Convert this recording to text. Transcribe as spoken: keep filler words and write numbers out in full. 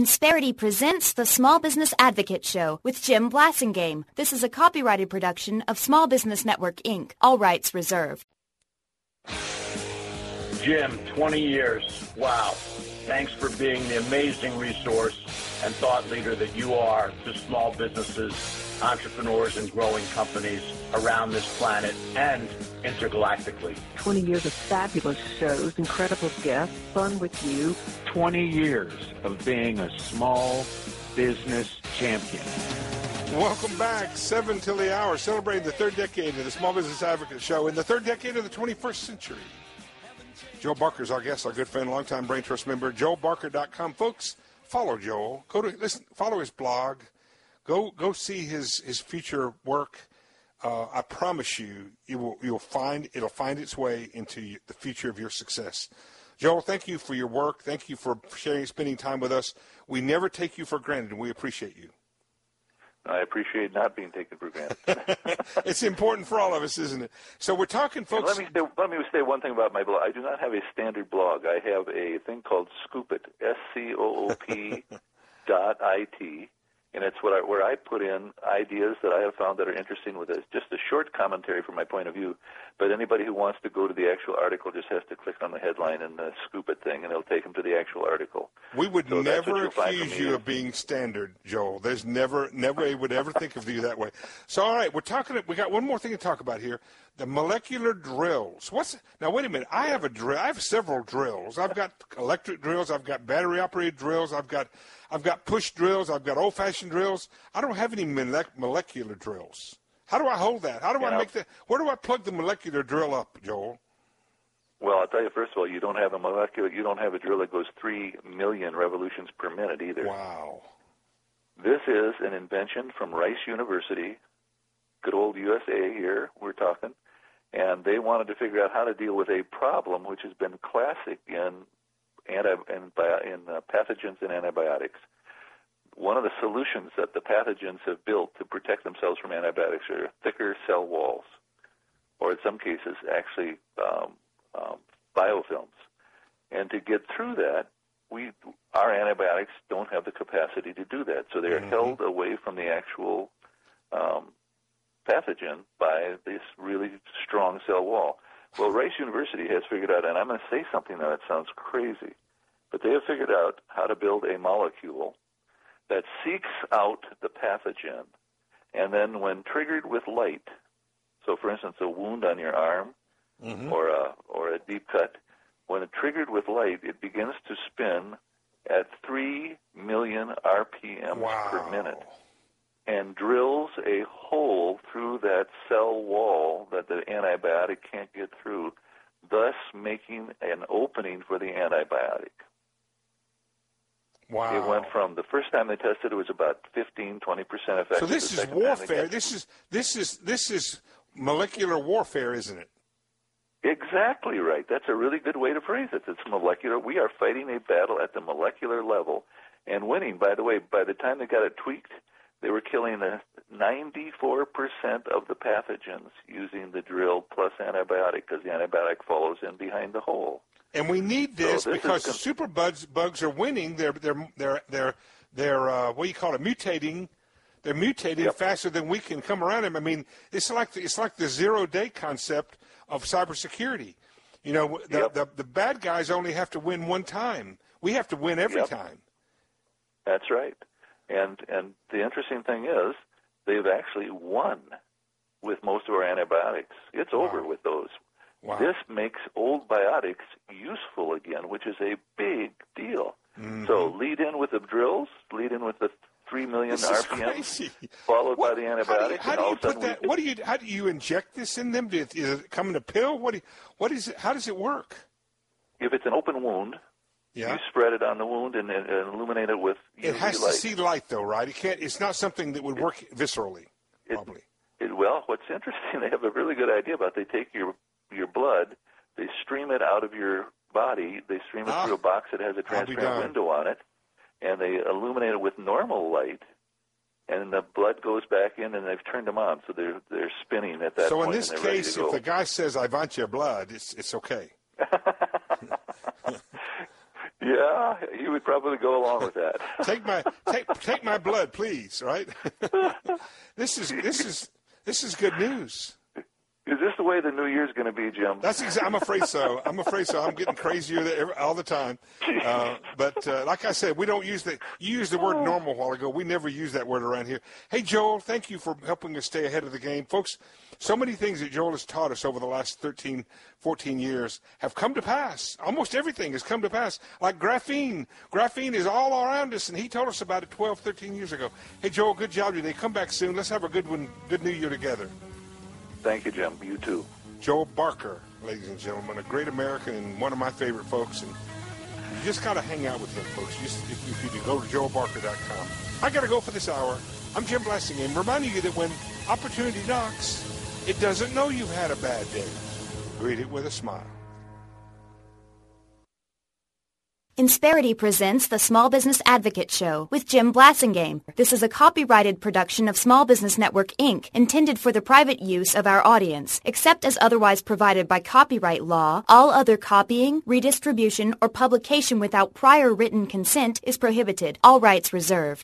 Insperity presents the Small Business Advocate Show with Jim Blasingame. This is a copyrighted production of Small Business Network, Incorporated. All rights reserved. Jim, twenty years. Wow. Thanks for being the amazing resource and thought leader that you are to small businesses, entrepreneurs, and growing companies around this planet and intergalactically. twenty years of fabulous shows, incredible guests, fun with you. twenty years of being a small business champion. Welcome back. Seven till the hour, celebrating the third decade of the Small Business Advocate Show in the third decade of the twenty-first century. Joel Barker is our guest, our good friend, longtime Brain Trust member, joel barker dot com. Folks, follow Joel. Go to listen, follow his blog. Go go see his his future work. Uh, I promise you, you will you'll find it'll find its way into the future of your success. Joel, thank you for your work. Thank you for sharing, spending time with us. We never take you for granted, and we appreciate you. I appreciate not being taken for granted. It's important for all of us, isn't it? So we're talking, folks. And let me say, let me say one thing about my blog. I do not have a standard blog. I have a thing called Scoop It, S C O O P dot I T, and it's what I, where I put in ideas that I have found that are interesting with it. Just a short commentary from my point of view. But anybody who wants to go to the actual article just has to click on the headline and the Scoop It thing, and it'll take them to the actual article. We would so never accuse you of being standard, Joel. There's never, never would ever think of you that way. So, all right, we're talking. We got one more thing to talk about here: the molecular drills. What's now? Wait a minute. I have a drill. I have several drills. I've got electric drills. I've got battery-operated drills. I've got, I've got push drills. I've got old-fashioned drills. I don't have any molecular drills. How do I hold that? How do you I know, make that? Where do I plug the molecular drill up, Joel? Well, I'll tell you, first of all, you don't have a molecular, you don't have a drill that goes three million revolutions per minute either. Wow. This is an invention from Rice University, good old U S A here, we're talking, and they wanted to figure out how to deal with a problem which has been classic in, anti, in, in uh, pathogens and antibiotics. One of the solutions that the pathogens have built to protect themselves from antibiotics are thicker cell walls, or in some cases, actually um, um, biofilms. And to get through that, we our antibiotics don't have the capacity to do that, so they're mm-hmm. held away from the actual um, pathogen by this really strong cell wall. Well, Rice University has figured out, and I'm going to say something that sounds crazy, but they have figured out how to build a molecule that seeks out the pathogen, and then when triggered with light, so for instance a wound on your arm mm-hmm. or a or a deep cut, when it's triggered with light, it begins to spin at three million R P M wow. per minute and drills a hole through that cell wall that the antibiotic can't get through, thus making an opening for the antibiotic. Wow. It went from the first time they tested it was about fifteen, twenty percent effective. So this is warfare. This is this is this is molecular warfare, isn't it? Exactly right. That's a really good way to phrase it. It's molecular. We are fighting a battle at the molecular level and winning. By the way, by the time they got it tweaked, they were killing ninety-four percent of the pathogens using the drill plus antibiotic because the antibiotic follows in behind the hole. And we need this, so this because the super bugs, bugs are winning. They're they're they're they're they're uh, what do you call it? Mutating. They're mutating yep. faster than we can come around them. I mean, it's like the, it's like the zero day concept of cybersecurity. You know, the, yep. the the bad guys only have to win one time. We have to win every yep. time. That's right. And and the interesting thing is, they've actually won with most of our antibiotics. It's wow. over with those. Wow. This makes old biotics useful again, which is a big deal. Mm-hmm. So lead in with the drills, lead in with the three million this R is P M, crazy. followed what, by the antibiotics. How do you, how do you put that? We, what do you? How do you inject this in them? Is it come in a pill? What? Do you, what is it? How does it work? If it's an open wound, yeah. you spread it on the wound and, and illuminate it with U V It has light. to see light, though, right? It can't. It's not something that would work it, viscerally, probably. It, it, well, what's interesting, they have a really good idea about. It. They take your your blood. They stream it out of your body. They stream it ah, through a box that has a transparent window on it, and they illuminate it with normal light, and the blood goes back in, and they've turned them on, so they're they're spinning at that so point. So in this case, if the guy says, "I want your blood," it's it's okay. Yeah, he would probably go along with that. take my take take my blood, please. Right? this is this is this is good news. Is this the way the new year's going to be, Jim? That's exa- I'm afraid so. I'm afraid so. I'm getting crazier there all the time. Uh, but uh, like I said, we don't use the. You used the word normal a while ago. We never use that word around here. Hey, Joel, thank you for helping us stay ahead of the game, folks. So many things that Joel has taught us over the last thirteen, fourteen years have come to pass. Almost everything has come to pass. Like graphene. Graphene is all around us, and he told us about it twelve, thirteen years ago. Hey, Joel, good job today. Come back soon. Let's have a good one. Good New Year together. Thank you, Jim. You too. Joel Barker, ladies and gentlemen, a great American and one of my favorite folks. And you just got to hang out with him, folks. Just, if, if you do, go to joel barker dot com. I got to go for this hour. I'm Jim Blasingame, reminding you that when opportunity knocks, it doesn't know you've had a bad day. Greet it with a smile. Insperity presents the Small Business Advocate Show with Jim Blasingame. This is a copyrighted production of Small Business Network, Incorporated, intended for the private use of our audience. Except as otherwise provided by copyright law, all other copying, redistribution, or publication without prior written consent is prohibited. All rights reserved.